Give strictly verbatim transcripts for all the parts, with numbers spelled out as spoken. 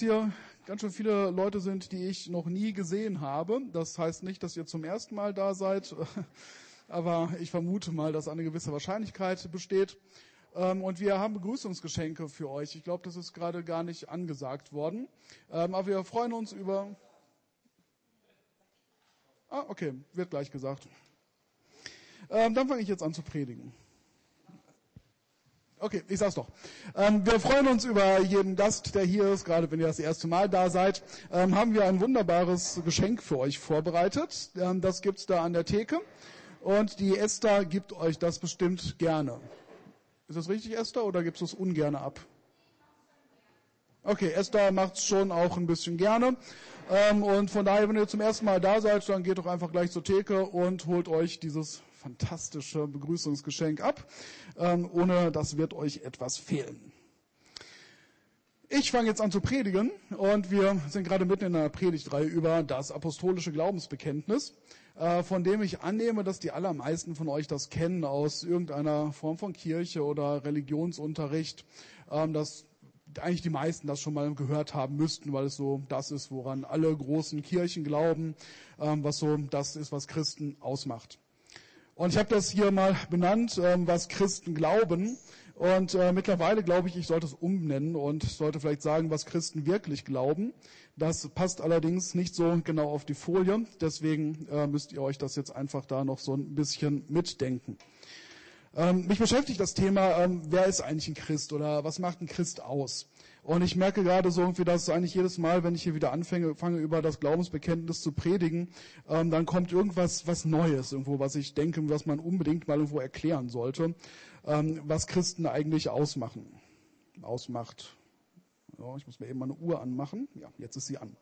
hier ganz schön viele Leute sind, die ich noch nie gesehen habe. Das heißt nicht, dass ihr zum ersten Mal da seid, aber ich vermute mal, dass eine gewisse Wahrscheinlichkeit besteht. Und wir haben Begrüßungsgeschenke für euch. Ich glaube, das ist gerade gar nicht angesagt worden. Aber wir freuen uns über... Ah, okay, wird gleich gesagt. Dann fange ich jetzt an zu predigen. Okay, ich sag's doch. Ähm, wir freuen uns über jeden Gast, der hier ist. Gerade wenn ihr das erste Mal da seid, ähm, haben wir ein wunderbares Geschenk für euch vorbereitet. Ähm, das gibt's da an der Theke. Und die Esther gibt euch das bestimmt gerne. Ist das richtig, Esther, oder gibst du es ungerne ab? Okay, Esther macht's schon auch ein bisschen gerne. Ähm, und von daher, wenn ihr zum ersten Mal da seid, dann geht doch einfach gleich zur Theke und holt euch dieses fantastische Begrüßungsgeschenk ab. Ähm, ohne das wird euch etwas fehlen. Ich fange jetzt an zu predigen und wir sind gerade mitten in einer Predigtreihe über das apostolische Glaubensbekenntnis, äh, von dem ich annehme, dass die allermeisten von euch das kennen aus irgendeiner Form von Kirche oder Religionsunterricht, ähm, dass eigentlich die meisten das schon mal gehört haben müssten, weil es so das ist, woran alle großen Kirchen glauben, ähm, was so das ist, was Christen ausmacht. Und ich habe das hier mal benannt, ähm, was Christen glauben. Und äh, mittlerweile glaube ich, ich sollte es umbenennen und sollte vielleicht sagen, was Christen wirklich glauben. Das passt allerdings nicht so genau auf die Folie. Deswegen äh, müsst ihr euch das jetzt einfach da noch so ein bisschen mitdenken. Ähm, mich beschäftigt das Thema, ähm, wer ist eigentlich ein Christ oder was macht ein Christ aus? Und ich merke gerade so irgendwie, dass eigentlich jedes Mal, wenn ich hier wieder anfange, fange über das Glaubensbekenntnis zu predigen, ähm, dann kommt irgendwas was Neues irgendwo, was ich denke, was man unbedingt mal irgendwo erklären sollte, ähm, was Christen eigentlich ausmachen. Ausmacht. Ja, ich muss mir eben mal eine Uhr anmachen. Ja, jetzt ist sie an.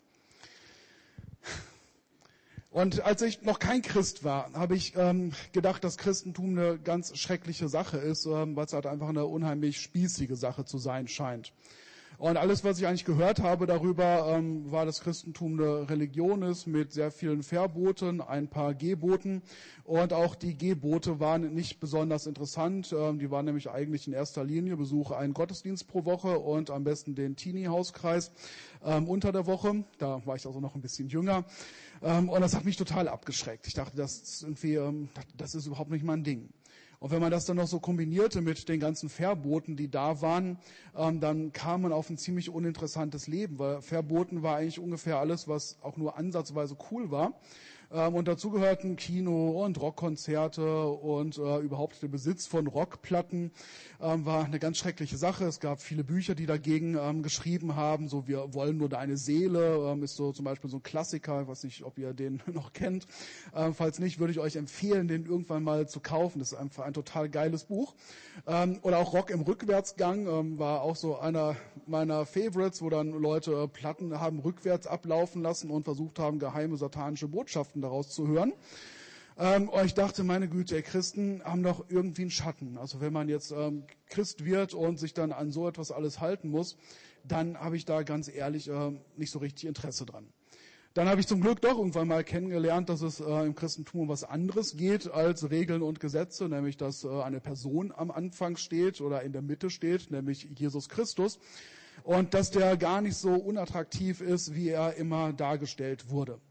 Und als ich noch kein Christ war, habe ich ähm, gedacht, dass Christentum eine ganz schreckliche Sache ist, ähm, weil es halt einfach eine unheimlich spießige Sache zu sein scheint. Und alles, was ich eigentlich gehört habe darüber, ähm, war, dass Christentum eine Religion ist mit sehr vielen Verboten, ein paar Geboten. Und auch die Gebote waren nicht besonders interessant. Ähm, die waren nämlich eigentlich in erster Linie, besuche einen Gottesdienst pro Woche und am besten den Teenie-Hauskreis ähm, unter der Woche. Da war ich also noch ein bisschen jünger. Ähm, und das hat mich total abgeschreckt. Ich dachte, das ist irgendwie, ähm, das ist überhaupt nicht mein Ding. Und wenn man das dann noch so kombinierte mit den ganzen Verboten, die da waren, ähm, dann kam man auf ein ziemlich uninteressantes Leben, weil Verboten war eigentlich ungefähr alles, was auch nur ansatzweise cool war. Ähm, und dazu gehörten Kino und Rockkonzerte und äh, überhaupt der Besitz von Rockplatten ähm, war eine ganz schreckliche Sache. Es gab viele Bücher, die dagegen ähm, geschrieben haben, so wir wollen nur deine Seele, ähm, ist so zum Beispiel so ein Klassiker, ich weiß nicht, ob ihr den noch kennt. Ähm, falls nicht, würde ich euch empfehlen, den irgendwann mal zu kaufen. Das ist einfach ein total geiles Buch. Ähm, oder auch Rock im Rückwärtsgang ähm, war auch so einer meiner Favorites, wo dann Leute äh, Platten haben rückwärts ablaufen lassen und versucht haben, geheime satanische Botschaften daraus zu hören. Ähm, und ich dachte, meine Güte, ey, Christen haben doch irgendwie einen Schatten. Also wenn man jetzt ähm, Christ wird und sich dann an so etwas alles halten muss, dann habe ich da ganz ehrlich äh, nicht so richtig Interesse dran. Dann habe ich zum Glück doch irgendwann mal kennengelernt, dass es äh, im Christentum um was anderes geht als Regeln und Gesetze, nämlich dass äh, eine Person am Anfang steht oder in der Mitte steht, nämlich Jesus Christus, und dass der gar nicht so unattraktiv ist, wie er immer dargestellt wurde.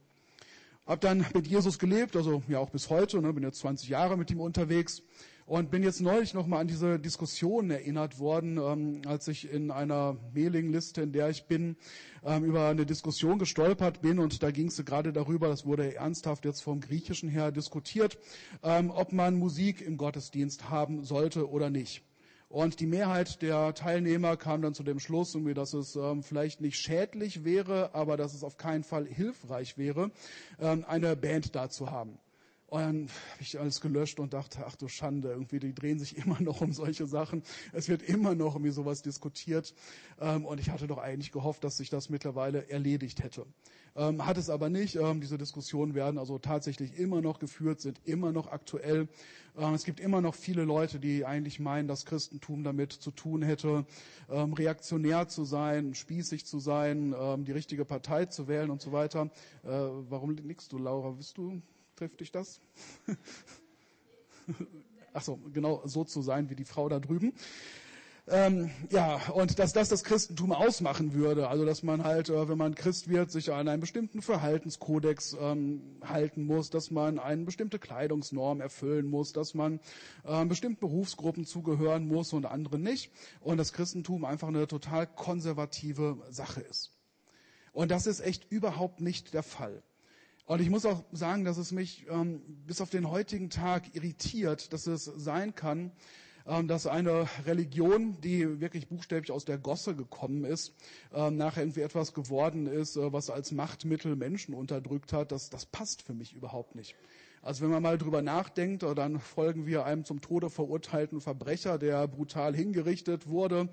Hab dann mit Jesus gelebt, also ja auch bis heute, ne, bin jetzt zwanzig Jahre mit ihm unterwegs und bin jetzt neulich nochmal an diese Diskussion erinnert worden, ähm, als ich in einer Mailingliste, in der ich bin, ähm, über eine Diskussion gestolpert bin, und da ging es gerade darüber, das wurde ernsthaft jetzt vom Griechischen her diskutiert, ähm, ob man Musik im Gottesdienst haben sollte oder nicht. Und die Mehrheit der Teilnehmer kam dann zu dem Schluss, dass es ähm, vielleicht nicht schädlich wäre, aber dass es auf keinen Fall hilfreich wäre, ähm, eine Band da zu haben. Und dann habe ich alles gelöscht und dachte, ach du Schande, irgendwie, die drehen sich immer noch um solche Sachen. Es wird immer noch irgendwie sowas diskutiert. Ähm, und ich hatte doch eigentlich gehofft, dass sich das mittlerweile erledigt hätte. Ähm, hat es aber nicht. Ähm, diese Diskussionen werden also tatsächlich immer noch geführt, sind immer noch aktuell. Ähm, es gibt immer noch viele Leute, die eigentlich meinen, dass Christentum damit zu tun hätte, ähm, reaktionär zu sein, spießig zu sein, ähm, die richtige Partei zu wählen und so weiter. Äh, warum nickst du, Laura? Bist du... Trifft dich das? Ach so, genau so zu sein wie die Frau da drüben. Ähm, ja, und dass das das Christentum ausmachen würde, also dass man halt, äh, wenn man Christ wird, sich an einen bestimmten Verhaltenskodex ähm, halten muss, dass man eine bestimmte Kleidungsnorm erfüllen muss, dass man äh, bestimmten Berufsgruppen zugehören muss und andere nicht. Und das Christentum einfach eine total konservative Sache ist. Und das ist echt überhaupt nicht der Fall. Und ich muss auch sagen, dass es mich ähm, bis auf den heutigen Tag irritiert, dass es sein kann, dass eine Religion, die wirklich buchstäblich aus der Gosse gekommen ist, nachher irgendwie etwas geworden ist, was als Machtmittel Menschen unterdrückt hat, das, das passt für mich überhaupt nicht. Also wenn man mal drüber nachdenkt, dann folgen wir einem zum Tode verurteilten Verbrecher, der brutal hingerichtet wurde.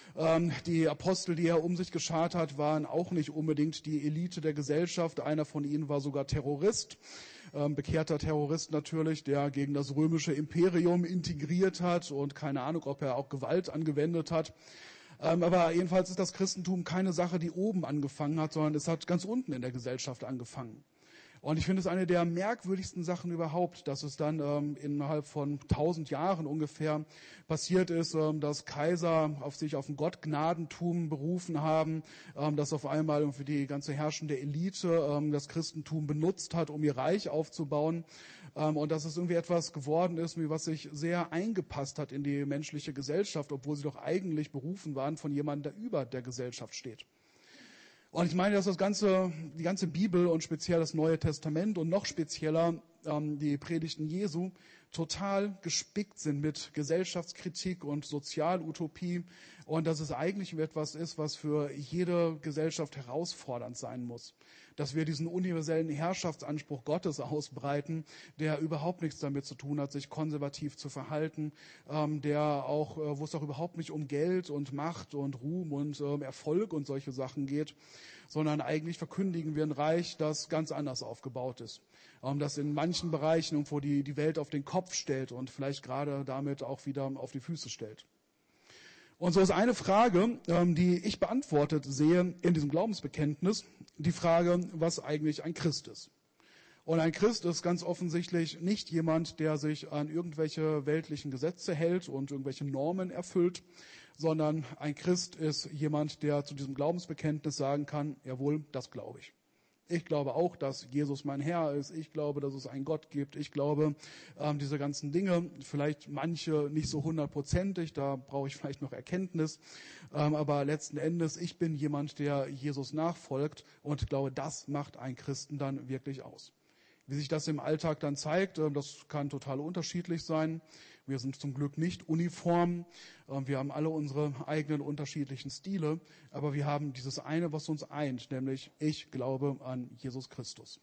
Die Apostel, die er um sich geschart hat, waren auch nicht unbedingt die Elite der Gesellschaft. Einer von ihnen war sogar Terrorist. Bekehrter Terrorist natürlich, der gegen das römische Imperium integriert hat und keine Ahnung, ob er auch Gewalt angewendet hat. Aber jedenfalls ist das Christentum keine Sache, die oben angefangen hat, sondern es hat ganz unten in der Gesellschaft angefangen. Und ich finde es eine der merkwürdigsten Sachen überhaupt, dass es dann ähm, innerhalb von tausend Jahren ungefähr passiert ist, ähm, dass Kaiser auf sich auf ein Gottgnadentum berufen haben, ähm, dass auf einmal irgendwie die ganze herrschende Elite ähm, das Christentum benutzt hat, um ihr Reich aufzubauen. Ähm, und dass es irgendwie etwas geworden ist, wie was sich sehr eingepasst hat in die menschliche Gesellschaft, obwohl sie doch eigentlich berufen waren von jemandem, der über der Gesellschaft steht. Und ich meine, dass das ganze, die ganze Bibel und speziell das Neue Testament und noch spezieller ähm, die Predigten Jesu total gespickt sind mit Gesellschaftskritik und Sozialutopie und dass es eigentlich etwas ist, was für jede Gesellschaft herausfordernd sein muss. Dass wir diesen universellen Herrschaftsanspruch Gottes ausbreiten, der überhaupt nichts damit zu tun hat, sich konservativ zu verhalten, ähm, der auch, äh, wo es auch überhaupt nicht um Geld und Macht und Ruhm und ähm, Erfolg und solche Sachen geht, sondern eigentlich verkündigen wir ein Reich, das ganz anders aufgebaut ist. Ähm, das in manchen Bereichen irgendwo die, die Welt auf den Kopf stellt und vielleicht gerade damit auch wieder auf die Füße stellt. Und so ist eine Frage, ähm, die ich beantwortet sehe in diesem Glaubensbekenntnis, die Frage, was eigentlich ein Christ ist. Und ein Christ ist ganz offensichtlich nicht jemand, der sich an irgendwelche weltlichen Gesetze hält und irgendwelche Normen erfüllt, sondern ein Christ ist jemand, der zu diesem Glaubensbekenntnis sagen kann, jawohl, das glaube ich. Ich glaube auch, dass Jesus mein Herr ist. Ich glaube, dass es einen Gott gibt. Ich glaube, ähm, diese ganzen Dinge, vielleicht manche nicht so hundertprozentig, da brauche ich vielleicht noch Erkenntnis. Ähm, aber letzten Endes, ich bin jemand, der Jesus nachfolgt und glaube, das macht einen Christen dann wirklich aus. Wie sich das im Alltag dann zeigt, äh, das kann total unterschiedlich sein. Wir sind zum Glück nicht uniform. Wir haben alle unsere eigenen unterschiedlichen Stile. Aber wir haben dieses eine, was uns eint, nämlich ich glaube an Jesus Christus.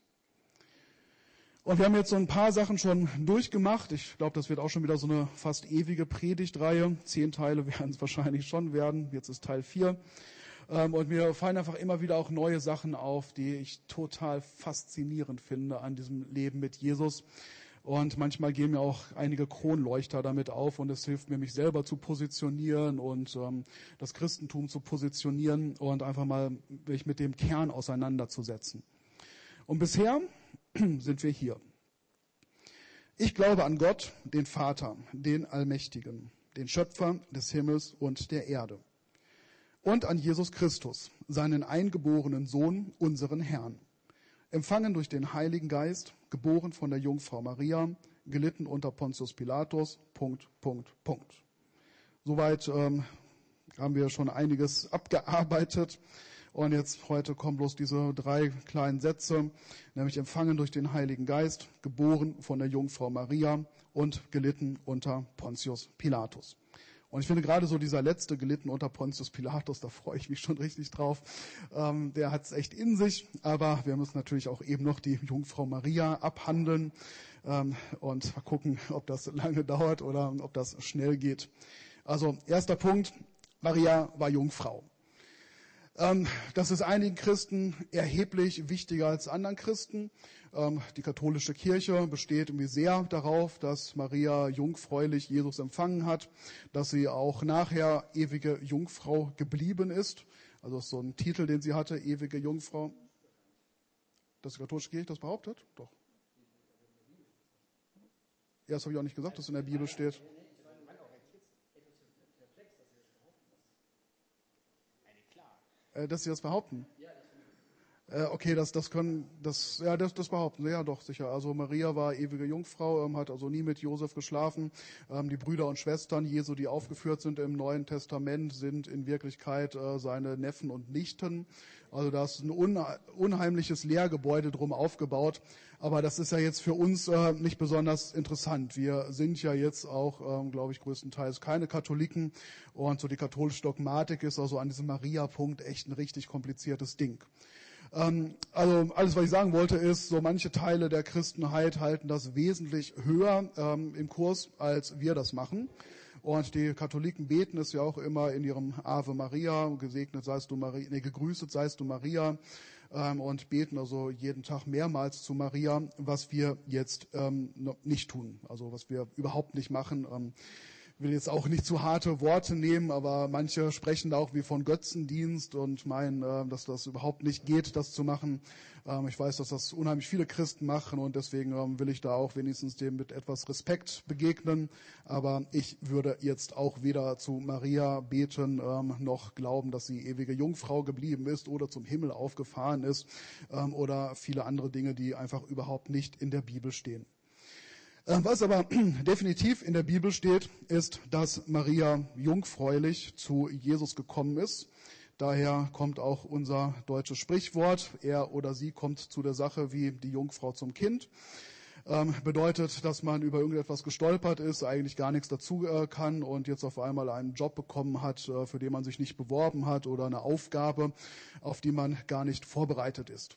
Und wir haben jetzt so ein paar Sachen schon durchgemacht. Ich glaube, das wird auch schon wieder so eine fast ewige Predigtreihe. Zehn Teile werden es wahrscheinlich schon werden. Jetzt ist Teil vier. Und mir fallen einfach immer wieder auch neue Sachen auf, die ich total faszinierend finde an diesem Leben mit Jesus. Und manchmal gehen mir auch einige Kronleuchter damit auf und es hilft mir, mich selber zu positionieren und ähm, das Christentum zu positionieren und einfach mal mich mit dem Kern auseinanderzusetzen. Und bisher sind wir hier. Ich glaube an Gott, den Vater, den Allmächtigen, den Schöpfer des Himmels und der Erde. Und an Jesus Christus, seinen eingeborenen Sohn, unseren Herrn. Empfangen durch den Heiligen Geist, geboren von der Jungfrau Maria, gelitten unter Pontius Pilatus, Punkt, Punkt, Punkt. Soweit ähm, haben wir schon einiges abgearbeitet. Und jetzt heute kommen bloß diese drei kleinen Sätze, nämlich empfangen durch den Heiligen Geist, geboren von der Jungfrau Maria und gelitten unter Pontius Pilatus. Und ich finde gerade so dieser letzte, gelitten unter Pontius Pilatus, da freue ich mich schon richtig drauf. Ähm, der hat es echt in sich, aber wir müssen natürlich auch eben noch die Jungfrau Maria abhandeln ähm, und mal gucken, ob das lange dauert oder ob das schnell geht. Also erster Punkt, Maria war Jungfrau. Ähm, das ist einigen Christen erheblich wichtiger als anderen Christen. Ähm, die katholische Kirche besteht irgendwie sehr darauf, dass Maria jungfräulich Jesus empfangen hat, dass sie auch nachher ewige Jungfrau geblieben ist. Also das ist so ein Titel, den sie hatte, ewige Jungfrau. Dass die katholische Kirche das behauptet? Doch. Ja, das habe ich auch nicht gesagt, dass es in der Bibel steht. Äh, dass sie das behaupten? Äh, okay, das, das können, das, ja, das, das behaupten sie, ja doch, sicher. Also Maria war ewige Jungfrau, ähm, hat also nie mit Josef geschlafen. Ähm, die Brüder und Schwestern Jesu, die aufgeführt sind im Neuen Testament, sind in Wirklichkeit äh, seine Neffen und Nichten. Also da ist ein unhe- unheimliches Lehrgebäude drum aufgebaut. Aber das ist ja jetzt für uns äh, nicht besonders interessant. Wir sind ja jetzt auch, ähm, glaube ich, größtenteils keine Katholiken. Und so die katholische Dogmatik ist also an diesem Maria-Punkt echt ein richtig kompliziertes Ding. Ähm, also alles, was ich sagen wollte, ist, so manche Teile der Christenheit halten das wesentlich höher ähm, im Kurs, als wir das machen. Und die Katholiken beten es ja auch immer in ihrem Ave Maria, gesegnet seist du Maria, nee, gegrüßet seist du Maria, ähm, und beten also jeden Tag mehrmals zu Maria, was wir jetzt ähm, noch nicht tun, also was wir überhaupt nicht machen. Ähm, Ich will jetzt auch nicht zu harte Worte nehmen, aber manche sprechen da auch wie von Götzendienst und meinen, äh, dass das überhaupt nicht geht, das zu machen. Ähm, ich weiß, dass das unheimlich viele Christen machen und deswegen ähm, will ich da auch wenigstens dem mit etwas Respekt begegnen. Aber ich würde jetzt auch weder zu Maria beten ähm, noch glauben, dass sie ewige Jungfrau geblieben ist oder zum Himmel aufgefahren ist ähm, oder viele andere Dinge, die einfach überhaupt nicht in der Bibel stehen. Was aber definitiv in der Bibel steht, ist, dass Maria jungfräulich zu Jesus gekommen ist. Daher kommt auch unser deutsches Sprichwort, er oder sie kommt zu der Sache wie die Jungfrau zum Kind. Ähm, bedeutet, dass man über irgendetwas gestolpert ist, eigentlich gar nichts dazu äh, kann und jetzt auf einmal einen Job bekommen hat, äh, für den man sich nicht beworben hat oder eine Aufgabe, auf die man gar nicht vorbereitet ist.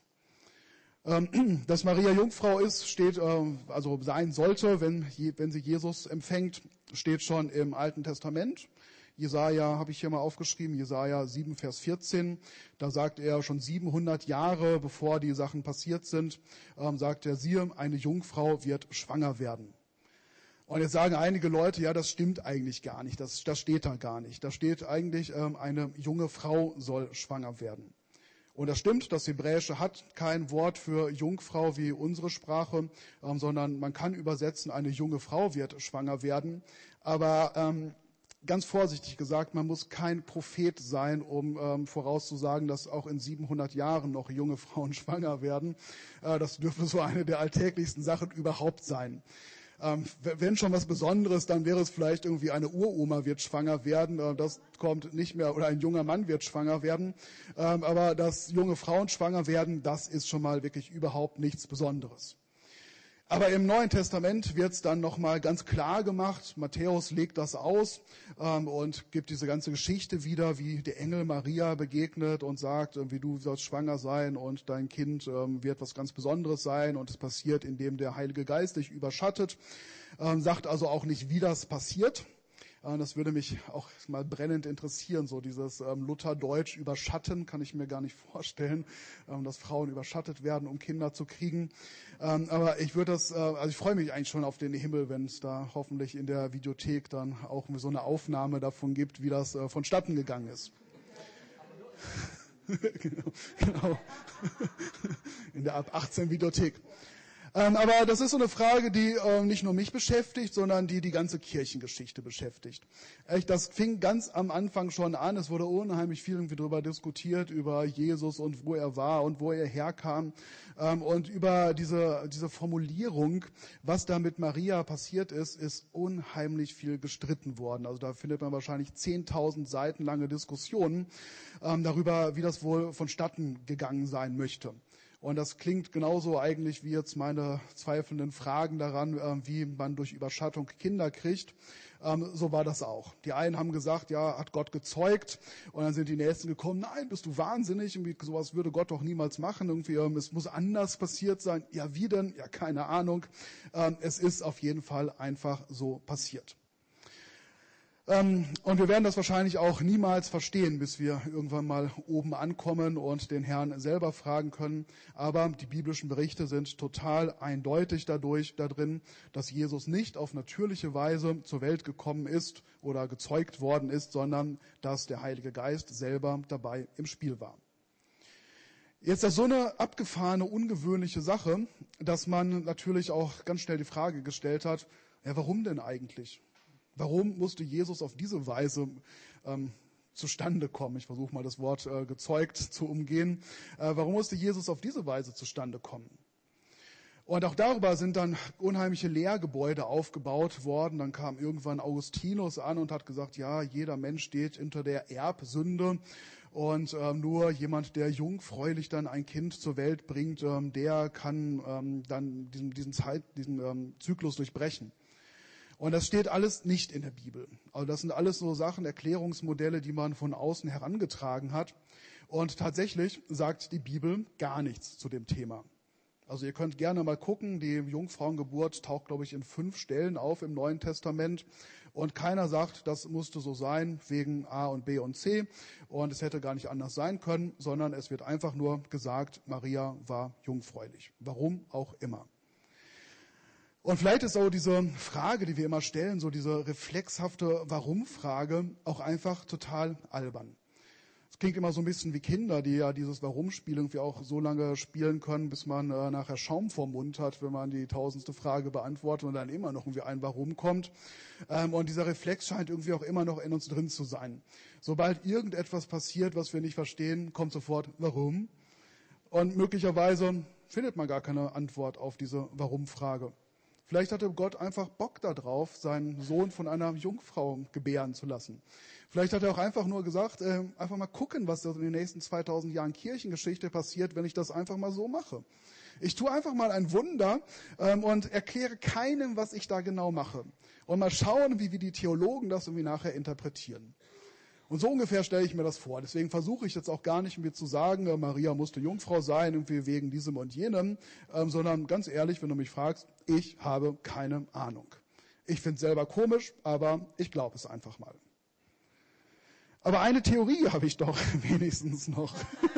Dass Maria Jungfrau ist, steht, also sein sollte, wenn, wenn sie Jesus empfängt, steht schon im Alten Testament. Jesaja habe ich hier mal aufgeschrieben, Jesaja sieben, Vers vierzehn. Da sagt er schon siebenhundert Jahre, bevor die Sachen passiert sind, sagt er, siehe, eine Jungfrau wird schwanger werden. Und jetzt sagen einige Leute, ja, das stimmt eigentlich gar nicht, das, das steht da gar nicht. Da steht eigentlich, eine junge Frau soll schwanger werden. Und das stimmt, das Hebräische hat kein Wort für Jungfrau wie unsere Sprache, ähm, sondern man kann übersetzen, eine junge Frau wird schwanger werden. Aber ähm, ganz vorsichtig gesagt, man muss kein Prophet sein, um ähm, vorauszusagen, dass auch in siebenhundert Jahren noch junge Frauen schwanger werden. Äh, das dürfte so eine der alltäglichsten Sachen überhaupt sein. Ähm, wenn schon was Besonderes, dann wäre es vielleicht irgendwie eine Uroma wird schwanger werden. Äh, das kommt nicht mehr, oder ein junger Mann wird schwanger werden. Ähm, aber dass junge Frauen schwanger werden, das ist schon mal wirklich überhaupt nichts Besonderes. Aber im Neuen Testament wird es dann nochmal ganz klar gemacht. Matthäus legt das aus ähm, und gibt diese ganze Geschichte wieder, wie der Engel Maria begegnet und sagt, äh, wie du sollst schwanger sein und dein Kind ähm, wird was ganz Besonderes sein. Und es passiert, indem der Heilige Geist dich überschattet. Ähm, sagt also auch nicht, wie das passiert. Äh, das würde mich auch mal brennend interessieren. So dieses ähm, Lutherdeutsch überschatten kann ich mir gar nicht vorstellen, ähm, dass Frauen überschattet werden, um Kinder zu kriegen. Ähm, aber ich würde das, äh, also ich freue mich eigentlich schon auf den Himmel, wenn es da hoffentlich in der Videothek dann auch so eine Aufnahme davon gibt, wie das äh, vonstatten gegangen ist. genau, genau. In der ab achtzehn Videothek. Ähm, aber das ist so eine Frage, die äh, nicht nur mich beschäftigt, sondern die die ganze Kirchengeschichte beschäftigt. Echt, das fing ganz am Anfang schon an. Es wurde unheimlich viel irgendwie darüber diskutiert, über Jesus und wo er war und wo er herkam. Ähm, und über diese, diese Formulierung, was da mit Maria passiert ist, ist unheimlich viel gestritten worden. Also da findet man wahrscheinlich zehntausend Seiten lange Diskussionen ähm, darüber, wie das wohl vonstatten gegangen sein möchte. Und das klingt genauso eigentlich wie jetzt meine zweifelnden Fragen daran, äh, wie man durch Überschattung Kinder kriegt. Ähm, so war das auch. Die einen haben gesagt, ja, hat Gott gezeugt. Und dann sind die Nächsten gekommen, nein, bist du wahnsinnig? Irgendwie sowas würde Gott doch niemals machen. Irgendwie, ähm, es muss anders passiert sein. Ja, wie denn? Ja, keine Ahnung. Ähm, es ist auf jeden Fall einfach so passiert. Ähm, und wir werden das wahrscheinlich auch niemals verstehen, bis wir irgendwann mal oben ankommen und den Herrn selber fragen können. Aber die biblischen Berichte sind total eindeutig dadurch, da drin, dass Jesus nicht auf natürliche Weise zur Welt gekommen ist oder gezeugt worden ist, sondern dass der Heilige Geist selber dabei im Spiel war. Jetzt ist das so eine abgefahrene, ungewöhnliche Sache, dass man natürlich auch ganz schnell die Frage gestellt hat, ja, warum denn eigentlich? Warum musste Jesus auf diese Weise ähm, zustande kommen? Ich versuche mal das Wort äh, gezeugt zu umgehen. Äh, warum musste Jesus auf diese Weise zustande kommen? Und auch darüber sind dann unheimliche Lehrgebäude aufgebaut worden. Dann kam irgendwann Augustinus an und hat gesagt, ja, jeder Mensch steht unter der Erbsünde. Und ähm, nur jemand, der jungfräulich dann ein Kind zur Welt bringt, ähm, der kann ähm, dann diesen, diesen, Zeit, diesen ähm, Zyklus durchbrechen. Und das steht alles nicht in der Bibel. Also das sind alles so Sachen, Erklärungsmodelle, die man von außen herangetragen hat. Und tatsächlich sagt die Bibel gar nichts zu dem Thema. Also ihr könnt gerne mal gucken, die Jungfrauengeburt taucht, glaube ich, in fünf Stellen auf im Neuen Testament. Und keiner sagt, das musste so sein wegen A und B und C. Und es hätte gar nicht anders sein können, sondern es wird einfach nur gesagt, Maria war jungfräulich. Warum auch immer. Und vielleicht ist auch diese Frage, die wir immer stellen, so diese reflexhafte Warum-Frage, auch einfach total albern. Es klingt immer so ein bisschen wie Kinder, die ja dieses Warum-Spiel irgendwie auch so lange spielen können, bis man äh, nachher Schaum vorm Mund hat, wenn man die tausendste Frage beantwortet und dann immer noch irgendwie ein Warum kommt. Ähm, und dieser Reflex scheint irgendwie auch immer noch in uns drin zu sein. Sobald irgendetwas passiert, was wir nicht verstehen, kommt sofort Warum. Und möglicherweise findet man gar keine Antwort auf diese Warum-Frage. Vielleicht hatte Gott einfach Bock darauf, seinen Sohn von einer Jungfrau gebären zu lassen. Vielleicht hat er auch einfach nur gesagt, äh, einfach mal gucken, was in den nächsten zweitausend Jahren Kirchengeschichte passiert, wenn ich das einfach mal so mache. Ich tue einfach mal ein Wunder ähm, und erkläre keinem, was ich da genau mache. Und mal schauen, wie, wie die Theologen das irgendwie nachher interpretieren. Und so ungefähr stelle ich mir das vor. Deswegen versuche ich jetzt auch gar nicht, mir zu sagen, äh, Maria musste Jungfrau sein, irgendwie wegen diesem und jenem, ähm, sondern ganz ehrlich, wenn du mich fragst, ich habe keine Ahnung. Ich finde es selber komisch, aber ich glaube es einfach mal. Aber eine Theorie habe ich doch wenigstens noch.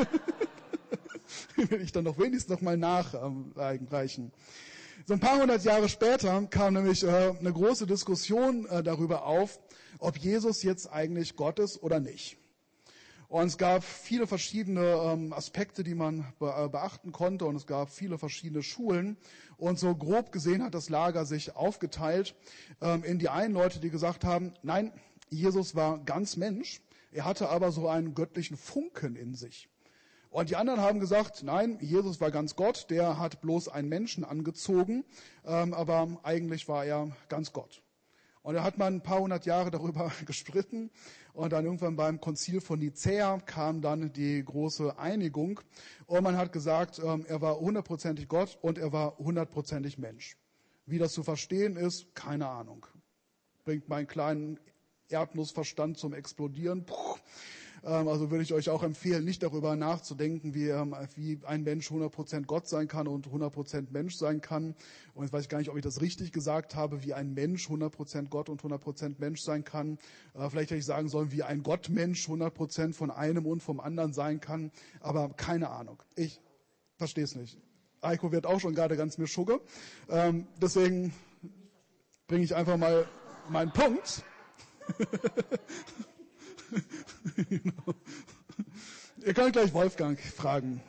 Will ich dann noch wenigstens noch mal nachreichen. So ein paar hundert Jahre später kam nämlich äh, eine große Diskussion äh, darüber auf, ob Jesus jetzt eigentlich Gott ist oder nicht. Und es gab viele verschiedene ähm, Aspekte, die man be- äh, beachten konnte, und es gab viele verschiedene Schulen. Und so grob gesehen hat das Lager sich aufgeteilt ähm, in die einen Leute, die gesagt haben, nein, Jesus war ganz Mensch, er hatte aber so einen göttlichen Funken in sich. Und die anderen haben gesagt, nein, Jesus war ganz Gott, der hat bloß einen Menschen angezogen, ähm, aber eigentlich war er ganz Gott. Und da hat man ein paar hundert Jahre darüber gestritten und dann irgendwann beim Konzil von Nicäa kam dann die große Einigung und man hat gesagt, ähm, er war hundertprozentig Gott und er war hundertprozentig Mensch. Wie das zu verstehen ist, keine Ahnung. Bringt meinen kleinen Erdnussverstand zum Explodieren. Puh. Also würde ich euch auch empfehlen, nicht darüber nachzudenken, wie, wie ein Mensch hundert Prozent Gott sein kann und hundert Prozent Mensch sein kann. Und jetzt weiß ich gar nicht, ob ich das richtig gesagt habe, wie ein Mensch hundert Prozent Gott und hundert Prozent Mensch sein kann. Vielleicht hätte ich sagen sollen, wie ein Gottmensch hundert Prozent von einem und vom anderen sein kann. Aber keine Ahnung. Ich verstehe es nicht. Eiko wird auch schon gerade ganz mir Schugge. Ähm, deswegen bringe ich einfach mal meinen Punkt. Genau. Ihr könnt gleich Wolfgang fragen.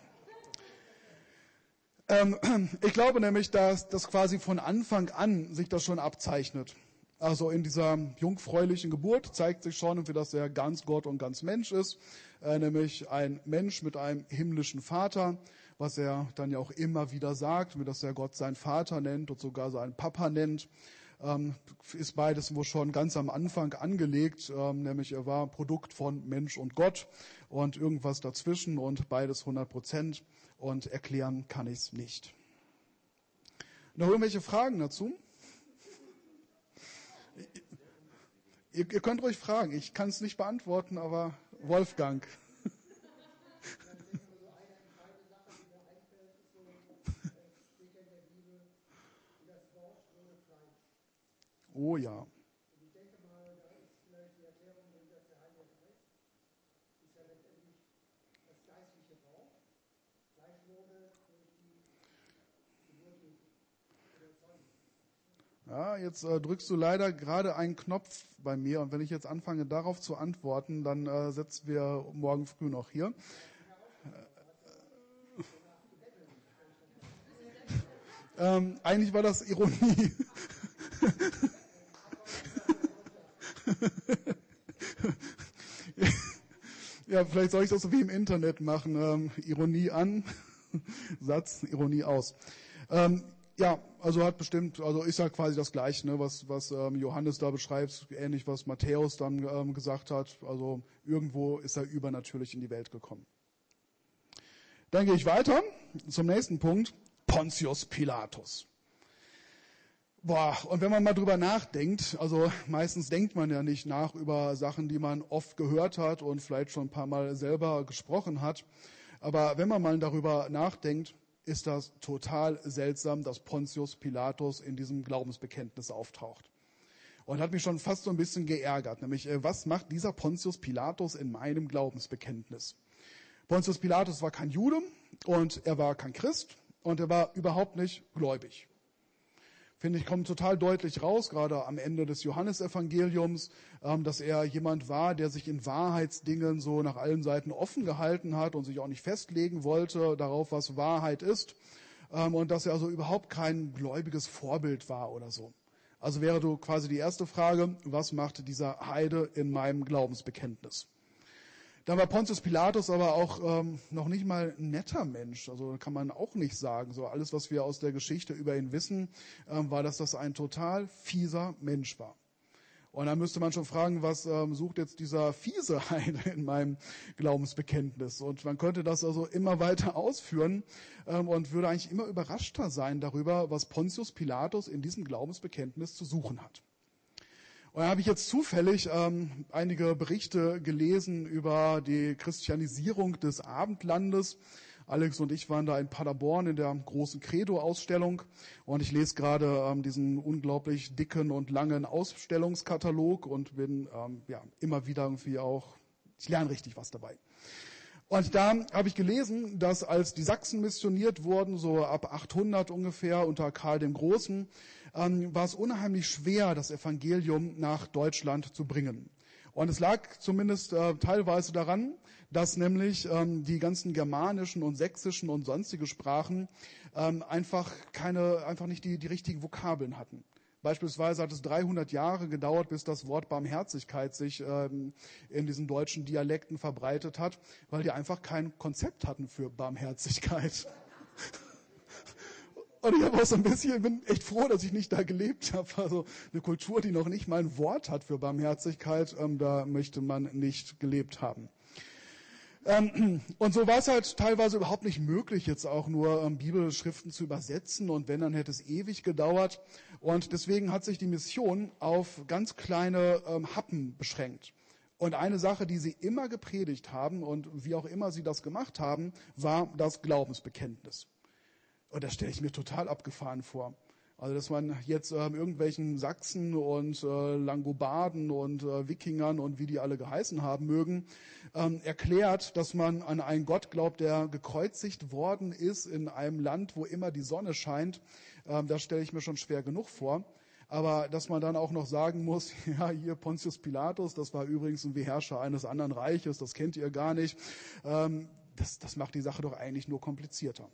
Ähm, ich glaube nämlich, dass das quasi von Anfang an sich das schon abzeichnet. Also in dieser jungfräulichen Geburt zeigt sich schon, dass er ganz Gott und ganz Mensch ist, äh, nämlich ein Mensch mit einem himmlischen Vater, was er dann ja auch immer wieder sagt, dass er Gott seinen Vater nennt und sogar seinen Papa nennt. Ähm, ist beides wohl schon ganz am Anfang angelegt, ähm, nämlich er war Produkt von Mensch und Gott und irgendwas dazwischen und beides hundert Prozent und erklären kann ich es nicht. Noch irgendwelche Fragen dazu? Ihr, ihr könnt ruhig fragen, ich kann es nicht beantworten, aber Wolfgang. Oh ja. Ich denke mal, da ist vielleicht die Erklärung, dass der Heilige Geist ist ja letztendlich das geistliche Wort. Fleisch wurde durch die Geburt der Sonne. Ja, jetzt äh, drückst du leider gerade einen Knopf bei mir und wenn ich jetzt anfange darauf zu antworten, dann äh, sitzen wir morgen früh noch hier. Ähm, eigentlich war das Ironie. Ja, vielleicht soll ich das so wie im Internet machen. Ähm, Ironie an, Satz, Ironie aus. Ähm, ja, also hat bestimmt, also ist ja quasi das Gleiche, ne, was, was ähm, Johannes da beschreibt, ähnlich was Matthäus dann ähm, gesagt hat. Also irgendwo ist er übernatürlich in die Welt gekommen. Dann gehe ich weiter zum nächsten Punkt. Pontius Pilatus. Boah, und wenn man mal drüber nachdenkt, also meistens denkt man ja nicht nach über Sachen, die man oft gehört hat und vielleicht schon ein paar Mal selber gesprochen hat. Aber wenn man mal darüber nachdenkt, ist das total seltsam, dass Pontius Pilatus in diesem Glaubensbekenntnis auftaucht. Und hat mich schon fast so ein bisschen geärgert, nämlich was macht dieser Pontius Pilatus in meinem Glaubensbekenntnis? Pontius Pilatus war kein Jude und er war kein Christ und er war überhaupt nicht gläubig. Finde ich, kommt total deutlich raus, gerade am Ende des Johannesevangeliums, dass er jemand war, der sich in Wahrheitsdingen so nach allen Seiten offen gehalten hat und sich auch nicht festlegen wollte darauf, was Wahrheit ist, und dass er also überhaupt kein gläubiges Vorbild war oder so. Also wäre du quasi die erste Frage, was macht dieser Heide in meinem Glaubensbekenntnis? Dann war Pontius Pilatus aber auch ähm, noch nicht mal ein netter Mensch. Also kann man auch nicht sagen. So alles, was wir aus der Geschichte über ihn wissen, ähm, war, dass das ein total fieser Mensch war. Und dann müsste man schon fragen, was ähm, sucht jetzt dieser fiese Heide in meinem Glaubensbekenntnis? Und man könnte das also immer weiter ausführen ähm, und würde eigentlich immer überraschter sein darüber, was Pontius Pilatus in diesem Glaubensbekenntnis zu suchen hat. Und da habe ich jetzt zufällig ähm, einige Berichte gelesen über die Christianisierung des Abendlandes. Alex und ich waren da in Paderborn in der großen Credo-Ausstellung und ich lese gerade ähm, diesen unglaublich dicken und langen Ausstellungskatalog und bin ähm, ja immer wieder irgendwie auch, ich lerne richtig was dabei. Und da habe ich gelesen, dass als die Sachsen missioniert wurden, so ab achthundert ungefähr unter Karl dem Großen, ähm, war es unheimlich schwer, das Evangelium nach Deutschland zu bringen. Und es lag zumindest äh, teilweise daran, dass nämlich ähm, die ganzen germanischen und sächsischen und sonstige Sprachen ähm, einfach keine, einfach nicht die, die richtigen Vokabeln hatten. Beispielsweise hat es dreihundert Jahre gedauert, bis das Wort Barmherzigkeit sich ähm, in diesen deutschen Dialekten verbreitet hat, weil die einfach kein Konzept hatten für Barmherzigkeit. Und ich habe auch so ein bisschen, bin echt froh, dass ich nicht da gelebt habe. Also eine Kultur, die noch nicht mal ein Wort hat für Barmherzigkeit, ähm, da möchte man nicht gelebt haben. Ähm, und so war es halt teilweise überhaupt nicht möglich, jetzt auch nur ähm, Bibelschriften zu übersetzen. Und wenn, dann hätte es ewig gedauert. Und deswegen hat sich die Mission auf ganz kleine ähm, Happen beschränkt. Und eine Sache, die sie immer gepredigt haben und wie auch immer sie das gemacht haben, war das Glaubensbekenntnis. Und das stelle ich mir total abgefahren vor. Also dass man jetzt ähm, irgendwelchen Sachsen und äh, Langobarden und äh, Wikingern und wie die alle geheißen haben mögen, ähm, erklärt, dass man an einen Gott glaubt, der gekreuzigt worden ist in einem Land, wo immer die Sonne scheint. Ähm, das stelle ich mir schon schwer genug vor. Aber dass man dann auch noch sagen muss, ja, hier Pontius Pilatus, das war übrigens ein Beherrscher eines anderen Reiches, das kennt ihr gar nicht. Ähm, das, das macht die Sache doch eigentlich nur komplizierter.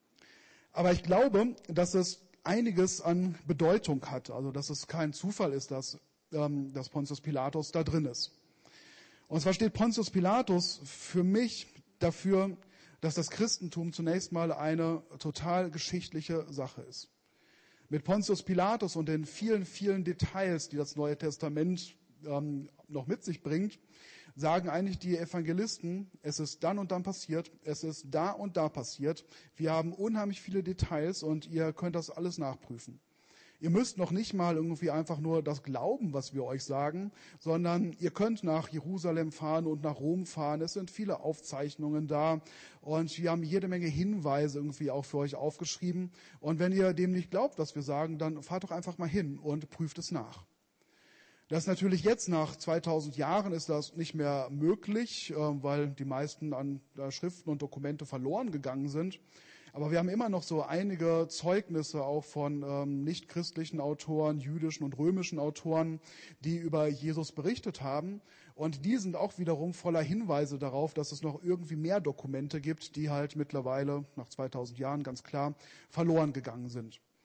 Aber ich glaube, dass es einiges an Bedeutung hat, also dass es kein Zufall ist, dass, ähm, dass Pontius Pilatus da drin ist. Und zwar steht Pontius Pilatus für mich dafür, dass das Christentum zunächst mal eine total geschichtliche Sache ist. Mit Pontius Pilatus und den vielen, vielen Details, die das Neue Testament ähm, noch mit sich bringt, sagen eigentlich die Evangelisten, es ist dann und dann passiert, es ist da und da passiert. Wir haben unheimlich viele Details und ihr könnt das alles nachprüfen. Ihr müsst noch nicht mal irgendwie einfach nur das glauben, was wir euch sagen, sondern ihr könnt nach Jerusalem fahren und nach Rom fahren. Es sind viele Aufzeichnungen da und wir haben jede Menge Hinweise irgendwie auch für euch aufgeschrieben. Und wenn ihr dem nicht glaubt, was wir sagen, dann fahrt doch einfach mal hin und prüft es nach. Das natürlich jetzt nach zweitausend Jahren ist das nicht mehr möglich, weil die meisten an Schriften und Dokumente verloren gegangen sind. Aber wir haben immer noch so einige Zeugnisse auch von ähm, nichtchristlichen Autoren, jüdischen und römischen Autoren, die über Jesus berichtet haben. Und die sind auch wiederum voller Hinweise darauf, dass es noch irgendwie mehr Dokumente gibt, die halt mittlerweile nach zweitausend Jahren ganz klar verloren gegangen sind.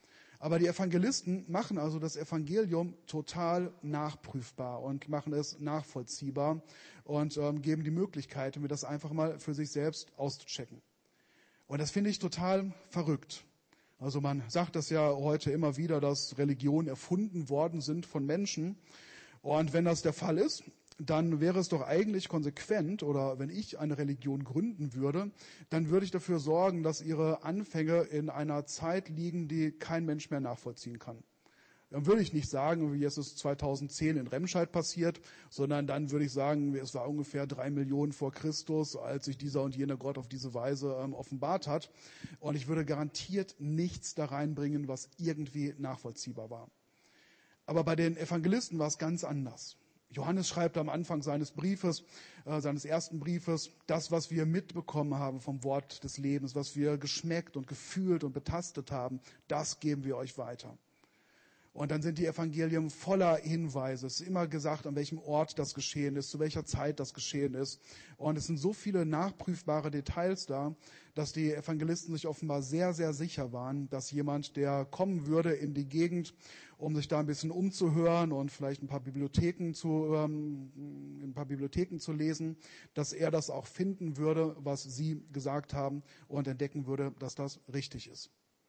Aber die Evangelisten machen also das Evangelium total nachprüfbar und machen es nachvollziehbar und ähm, geben die Möglichkeit, mir das einfach mal für sich selbst auszuchecken. Und das finde ich total verrückt. Also man sagt das ja heute immer wieder, dass Religionen erfunden worden sind von Menschen. Und wenn das der Fall ist, dann wäre es doch eigentlich konsequent, oder wenn ich eine Religion gründen würde, dann würde ich dafür sorgen, dass ihre Anfänge in einer Zeit liegen, die kein Mensch mehr nachvollziehen kann. Dann würde ich nicht sagen, wie es ist zweitausendzehn in Remscheid passiert, sondern dann würde ich sagen, es war ungefähr drei Millionen vor Christus, als sich dieser und jener Gott auf diese Weise ähm, offenbart hat. Und ich würde garantiert nichts da reinbringen, was irgendwie nachvollziehbar war. Aber bei den Evangelisten war es ganz anders. Johannes schreibt am Anfang seines Briefes, äh, seines ersten Briefes, das, was wir mitbekommen haben vom Wort des Lebens, was wir geschmeckt und gefühlt und betastet haben, das geben wir euch weiter. Und dann sind die Evangelien voller Hinweise. Es ist immer gesagt, an welchem Ort das geschehen ist, zu welcher Zeit das geschehen ist. Und es sind so viele nachprüfbare Details da, dass die Evangelisten sich offenbar sehr, sehr sicher waren, dass jemand, der kommen würde in die Gegend, um sich da ein bisschen umzuhören und vielleicht ein paar Bibliotheken zu, ähm, ein paar Bibliotheken zu lesen, dass er das auch finden würde, was sie gesagt haben, und entdecken würde, dass das richtig ist.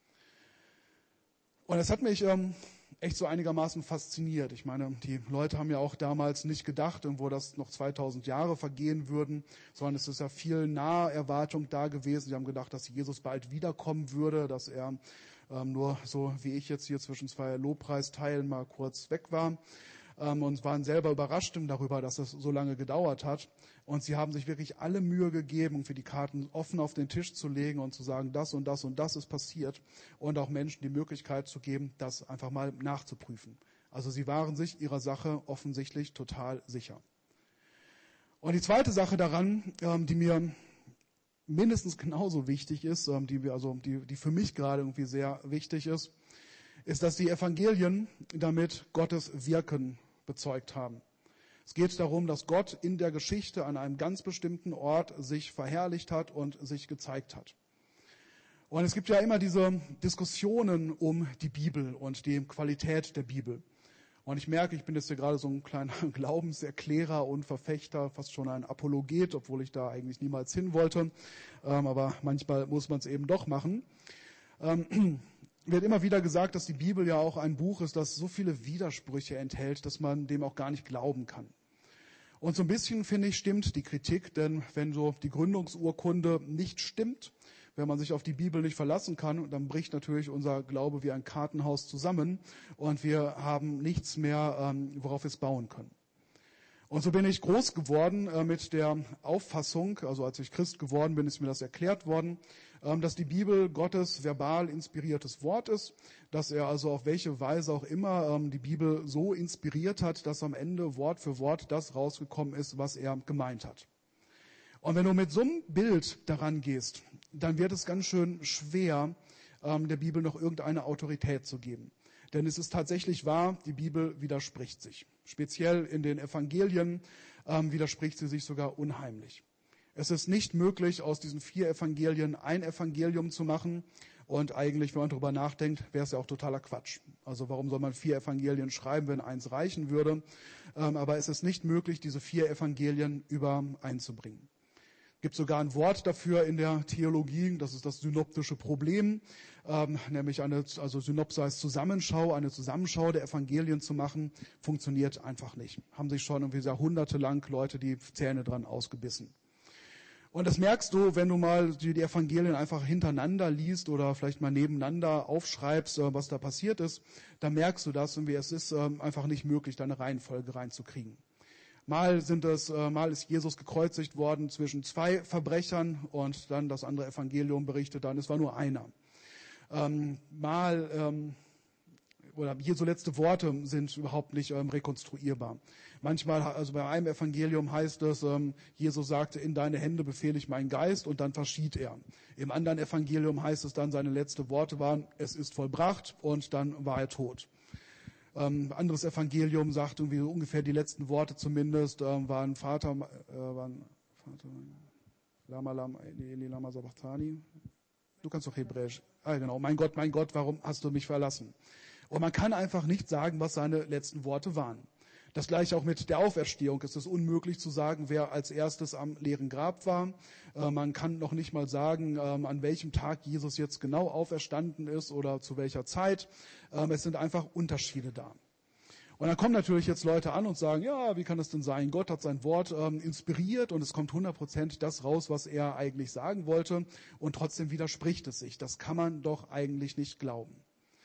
Und das hat mich ähm, echt so einigermaßen fasziniert. Ich meine, die Leute haben ja auch damals nicht gedacht, irgendwo, dass noch zweitausend Jahre vergehen würden, sondern es ist ja viel nahe Erwartung da gewesen. Sie haben gedacht, dass Jesus bald wiederkommen würde, dass er ähm, nur so wie ich jetzt hier zwischen zwei Lobpreisteilen mal kurz weg war. Ähm, und waren selber überrascht darüber, dass es so lange gedauert hat. Und sie haben sich wirklich alle Mühe gegeben, um für die Karten offen auf den Tisch zu legen und zu sagen, das und das und das ist passiert. Und auch Menschen die Möglichkeit zu geben, das einfach mal nachzuprüfen. Also sie waren sich ihrer Sache offensichtlich total sicher. Und die zweite Sache daran, ähm, die mir mindestens genauso wichtig ist, ähm, die, wir, also, die, die für mich gerade irgendwie sehr wichtig ist, ist, dass die Evangelien damit Gottes Wirken bezeugt haben. Es geht darum, dass Gott in der Geschichte an einem ganz bestimmten Ort sich verherrlicht hat und sich gezeigt hat. Und es gibt ja immer diese Diskussionen um die Bibel und die Qualität der Bibel. Und ich merke, ich bin jetzt hier gerade so ein kleiner Glaubenserklärer und Verfechter, fast schon ein Apologet, obwohl ich da eigentlich niemals hin wollte. Ähm, aber manchmal muss man es eben doch machen. Ähm, wird immer wieder gesagt, dass die Bibel ja auch ein Buch ist, das so viele Widersprüche enthält, dass man dem auch gar nicht glauben kann. Und so ein bisschen, finde ich, stimmt die Kritik, denn wenn so die Gründungsurkunde nicht stimmt, wenn man sich auf die Bibel nicht verlassen kann, dann bricht natürlich unser Glaube wie ein Kartenhaus zusammen und wir haben nichts mehr, ähm, worauf wir es bauen können. Und so bin ich groß geworden äh, mit der Auffassung, also als ich Christ geworden bin, ist mir das erklärt worden, ähm, dass die Bibel Gottes verbal inspiriertes Wort ist, dass er also auf welche Weise auch immer ähm, die Bibel so inspiriert hat, dass am Ende Wort für Wort das rausgekommen ist, was er gemeint hat. Und wenn du mit so einem Bild daran gehst, dann wird es ganz schön schwer, ähm, der Bibel noch irgendeine Autorität zu geben. Denn es ist tatsächlich wahr, die Bibel widerspricht sich. Speziell in den Evangelien ähm, widerspricht sie sich sogar unheimlich. Es ist nicht möglich, aus diesen vier Evangelien ein Evangelium zu machen. Und eigentlich, wenn man darüber nachdenkt, wäre es ja auch totaler Quatsch. Also warum soll man vier Evangelien schreiben, wenn eins reichen würde? Ähm, aber es ist nicht möglich, diese vier Evangelien übereinzubringen. Es gibt sogar ein Wort dafür in der Theologie, das ist das synoptische Problem, ähm, nämlich eine, also Synopse heißt Zusammenschau, eine Zusammenschau der Evangelien zu machen, funktioniert einfach nicht. Haben sich schon irgendwie jahrhundertelang Leute die Zähne dran ausgebissen. Und das merkst du, wenn du mal die Evangelien einfach hintereinander liest oder vielleicht mal nebeneinander aufschreibst, was da passiert ist, dann merkst du das, irgendwie es ist einfach nicht möglich, da eine Reihenfolge reinzukriegen. Mal sind es, mal ist Jesus gekreuzigt worden zwischen zwei Verbrechern und dann das andere Evangelium berichtet dann, es war nur einer. Ähm, mal, ähm, oder Jesu letzte Worte sind überhaupt nicht ähm, rekonstruierbar. Manchmal, also bei einem Evangelium heißt es, ähm, Jesus sagte, in deine Hände befehle ich meinen Geist und dann verschied er. Im anderen Evangelium heißt es dann, seine letzten Worte waren, es ist vollbracht und dann war er tot. Ähm, anderes Evangelium sagt irgendwie so ungefähr die letzten Worte zumindest, ähm, waren Vater, äh, waren Vater, Lama, Lama, Eli, Lama Sabachthani. Du kannst doch Hebräisch. Ah, genau. Mein Gott, mein Gott, warum hast du mich verlassen? Und man kann einfach nicht sagen, was seine letzten Worte waren. Das gleiche auch mit der Auferstehung. Es ist unmöglich zu sagen, wer als erstes am leeren Grab war. Äh, man kann noch nicht mal sagen, ähm, an welchem Tag Jesus jetzt genau auferstanden ist oder zu welcher Zeit. Ähm, es sind einfach Unterschiede da. Und dann kommen natürlich jetzt Leute an und sagen, ja, wie kann das denn sein? Gott hat sein Wort ähm, inspiriert und es kommt hundertprozentig das raus, was er eigentlich sagen wollte. Und trotzdem widerspricht es sich. Das kann man doch eigentlich nicht glauben.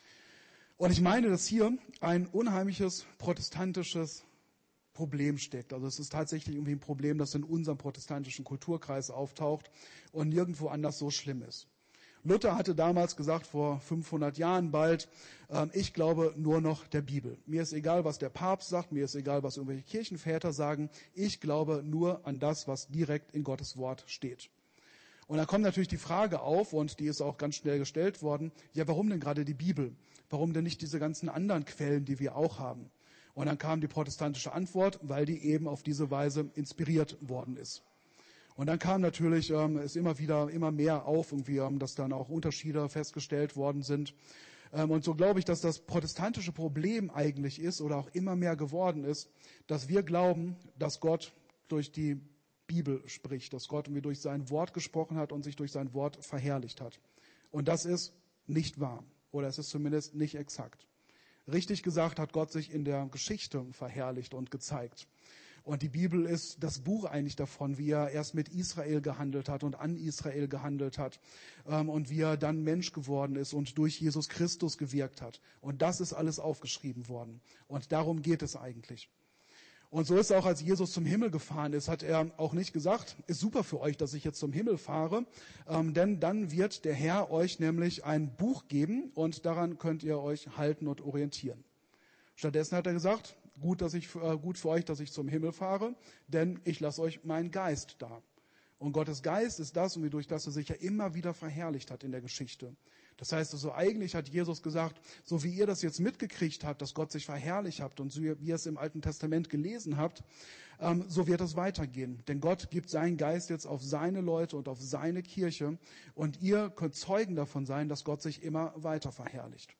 Und ich meine, dass hier ein unheimliches protestantisches Problem steckt. Also es ist tatsächlich irgendwie ein Problem, das in unserem protestantischen Kulturkreis auftaucht und nirgendwo anders so schlimm ist. Luther hatte damals gesagt, vor fünfhundert Jahren bald, äh, ich glaube nur noch der Bibel. Mir ist egal, was der Papst sagt, mir ist egal, was irgendwelche Kirchenväter sagen. Ich glaube nur an das, was direkt in Gottes Wort steht. Und da kommt natürlich die Frage auf, und die ist auch ganz schnell gestellt worden, ja, warum denn gerade die Bibel? Warum denn nicht diese ganzen anderen Quellen, die wir auch haben? Und dann kam die protestantische Antwort, weil die eben auf diese Weise inspiriert worden ist. Und dann kam natürlich, ähm, ist immer wieder, immer mehr auf, irgendwie, ähm, dass dann auch Unterschiede festgestellt worden sind. Ähm, und so glaube ich, dass das protestantische Problem eigentlich ist oder auch immer mehr geworden ist, dass wir glauben, dass Gott durch die Bibel spricht, dass Gott irgendwie durch sein Wort gesprochen hat und sich durch sein Wort verherrlicht hat. Und das ist nicht wahr. Oder es ist zumindest nicht exakt. Richtig gesagt hat Gott sich in der Geschichte verherrlicht und gezeigt. Und die Bibel ist das Buch eigentlich davon, wie er erst mit Israel gehandelt hat und an Israel gehandelt hat ähm, und wie er dann Mensch geworden ist und durch Jesus Christus gewirkt hat. Und das ist alles aufgeschrieben worden. Und darum geht es eigentlich. Und so ist auch, als Jesus zum Himmel gefahren ist, hat er auch nicht gesagt, ist super für euch, dass ich jetzt zum Himmel fahre, ähm, denn dann wird der Herr euch nämlich ein Buch geben und daran könnt ihr euch halten und orientieren. Stattdessen hat er gesagt, gut, dass ich, äh, gut für euch, dass ich zum Himmel fahre, denn ich lasse euch meinen Geist da. Und Gottes Geist ist das, und durch das er sich ja immer wieder verherrlicht hat in der Geschichte. Das heißt also, eigentlich hat Jesus gesagt, so wie ihr das jetzt mitgekriegt habt, dass Gott sich verherrlicht habt und so wie ihr es im Alten Testament gelesen habt, ähm, so wird es weitergehen. Denn Gott gibt seinen Geist jetzt auf seine Leute und auf seine Kirche und ihr könnt Zeugen davon sein, dass Gott sich immer weiter verherrlicht.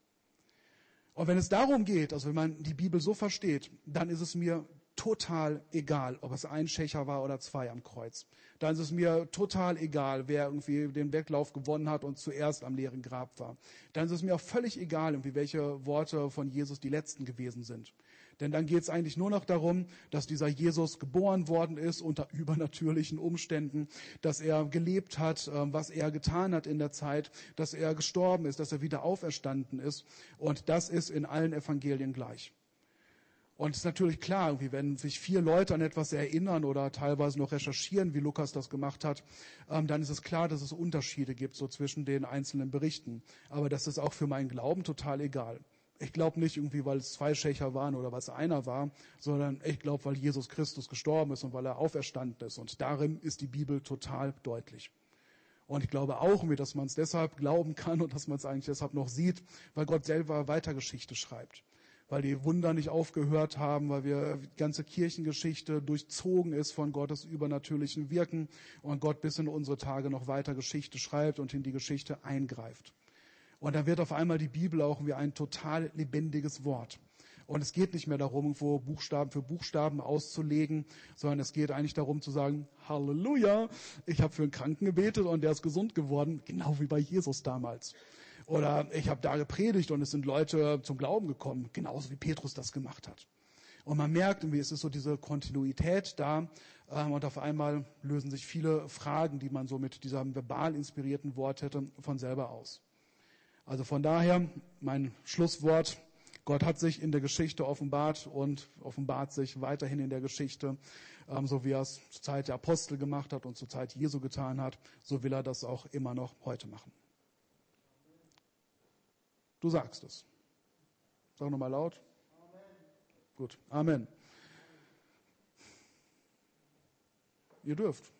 Und wenn es darum geht, also wenn man die Bibel so versteht, dann ist es mir total egal, ob es ein Schächer war oder zwei am Kreuz. Dann ist es mir total egal, wer irgendwie den Wettlauf gewonnen hat und zuerst am leeren Grab war. Dann ist es mir auch völlig egal, irgendwie welche Worte von Jesus die letzten gewesen sind. Denn dann geht es eigentlich nur noch darum, dass dieser Jesus geboren worden ist unter übernatürlichen Umständen, dass er gelebt hat, was er getan hat in der Zeit, dass er gestorben ist, dass er wieder auferstanden ist. Und das ist in allen Evangelien gleich. Und es ist natürlich klar, irgendwie, wenn sich vier Leute an etwas erinnern oder teilweise noch recherchieren, wie Lukas das gemacht hat, ähm, dann ist es klar, dass es Unterschiede gibt so zwischen den einzelnen Berichten. Aber das ist auch für meinen Glauben total egal. Ich glaube nicht irgendwie, weil es zwei Schächer waren oder weil es einer war, sondern ich glaube, weil Jesus Christus gestorben ist und weil er auferstanden ist. Und darin ist die Bibel total deutlich. Und ich glaube auch, dass man es deshalb glauben kann und dass man es eigentlich deshalb noch sieht, weil Gott selber weiter Geschichte schreibt. Weil die Wunder nicht aufgehört haben, weil wir die ganze Kirchengeschichte durchzogen ist von Gottes übernatürlichen Wirken und Gott bis in unsere Tage noch weiter Geschichte schreibt und in die Geschichte eingreift. Und dann wird auf einmal die Bibel auch wie ein total lebendiges Wort. Und es geht nicht mehr darum, irgendwo Buchstaben für Buchstaben auszulegen, sondern es geht eigentlich darum zu sagen, Halleluja, ich habe für einen Kranken gebetet und der ist gesund geworden, genau wie bei Jesus damals. Oder ich habe da gepredigt und es sind Leute zum Glauben gekommen, genauso wie Petrus das gemacht hat. Und man merkt irgendwie, es ist so diese Kontinuität da ähm, und auf einmal lösen sich viele Fragen, die man so mit diesem verbal inspirierten Wort hätte, von selber aus. Also von daher mein Schlusswort, Gott hat sich in der Geschichte offenbart und offenbart sich weiterhin in der Geschichte, ähm, so wie er es zur Zeit der Apostel gemacht hat und zur Zeit Jesu getan hat, so will er das auch immer noch heute machen. Du sagst es. Sag nochmal laut. Amen. Gut, Amen. Ihr dürft.